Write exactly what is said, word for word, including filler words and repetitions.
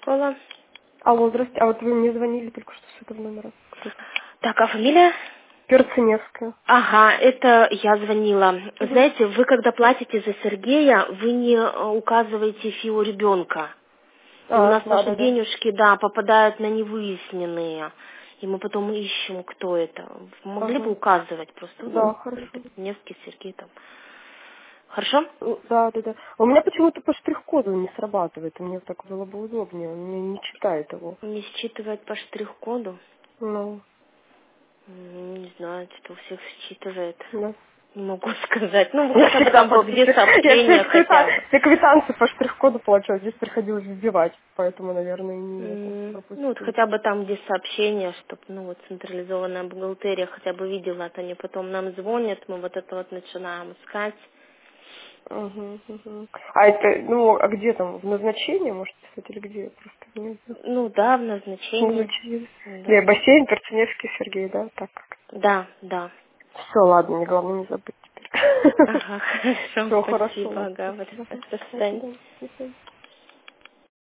школа. Алло, здрасте. А вот вы мне звонили только что с этого номера. Кто-то. Так, а фамилия? Перциневская. Ага, это я звонила. Угу. Знаете, вы когда платите за Сергея, вы не указываете ФИО ребенка. И А, у нас надо, наши да. денежки, да, попадают на невыясненные. И мы потом ищем, кто это. Могли Ага. бы указывать просто. Да, Ну, хорошо. Невский, Сергей там. Хорошо? Да, да, да. У меня почему-то по штрих-коду не срабатывает. Мне так было бы удобнее. Он мне не читает его. Не считывает по штрих-коду? Ну. Не знаю, что у всех считывает. Да. Не могу сказать. Ну, Я хотя бы всегда там вот просто две все, сообщения я все, хотя квитан, бы. все квитанции по штрих-коду получаю. Здесь приходилось вбивать, поэтому, наверное, и не это М, Ну, вот пропустил. хотя бы там, где сообщения, чтобы, ну, вот централизованная бухгалтерия хотя бы видела, а то они потом нам звонят, мы вот это вот начинаем искать. Угу, угу. А это, ну, а где там? В назначении, может, писать, или где? Просто не знаю. Ну, да, в назначении. Назначение. Да, Не, бассейн, Перциневский, Сергей, да? Так как. да, да. Все, ладно, мне главное не забыть теперь. Ага, хорошо, Все, хорошо, спасибо, ладно, ага, вот, спасибо. до До свидания. свидания. До свидания.